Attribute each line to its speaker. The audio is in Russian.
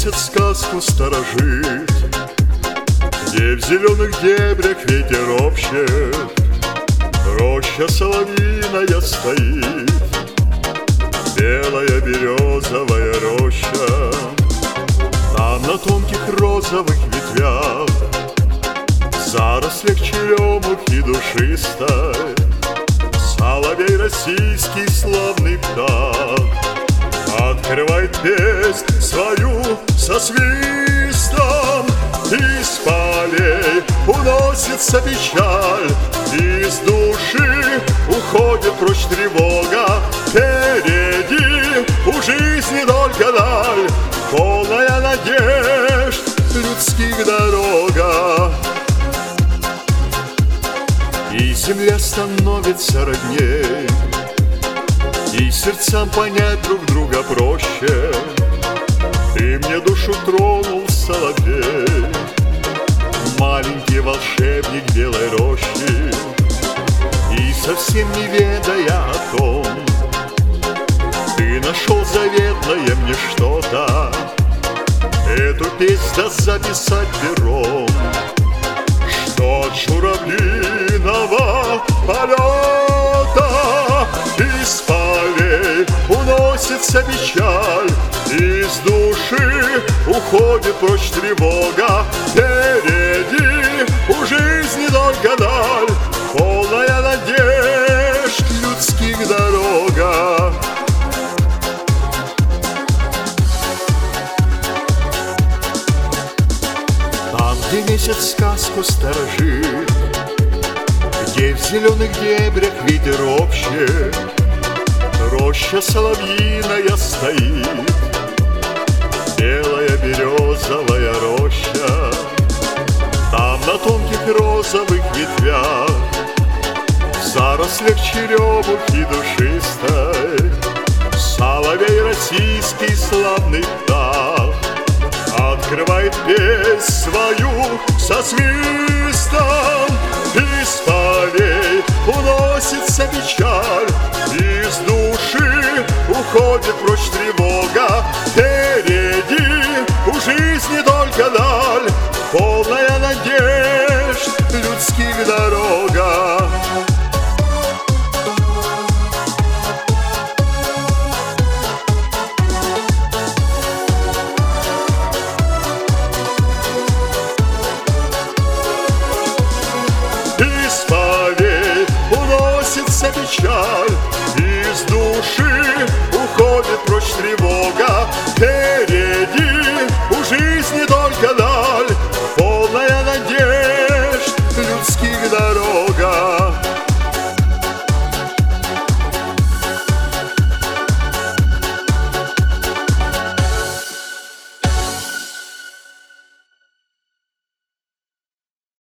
Speaker 1: месяц сказку сторожит, где в зеленых дебрях ветер ропщет, роща соловьиная стоит, белая березовая роща. Там на тонких розовых ветвях, в зарослях черемух и душистой, соловей российский славный птах открывает песнь свою со свистом. Из полей уносится печаль, из души уходит прочь тревога. Впереди у жизни только даль, полная надежд людских дорога. И земля становится родней, и сердцам понять друг друга проще. Ты мне душу тронул, соловей, маленький волшебник белой рощи. И совсем не ведая о том, ты нашел заветное мне что-то. Эту песнь да записать пером, что от журавлиного полета из полей уносится печаль, из души уходит прочь тревога. Впереди у жизни только даль, полная надежд людских дорога. Там, где месяц сказку сторожит, где в зеленых дебрях ветер ропщет, роща соловьиная стоит, белая березовая роща. Там на тонких розовых ветвях, в зарослях черемух и душистой, соловей российский славный птах открывает песнь свою со свистом. Из полей уносится печаль, из души уходит прочь тревога. Впереди у жизни только даль, полная надежд людских дорога. Из полей уносится печаль,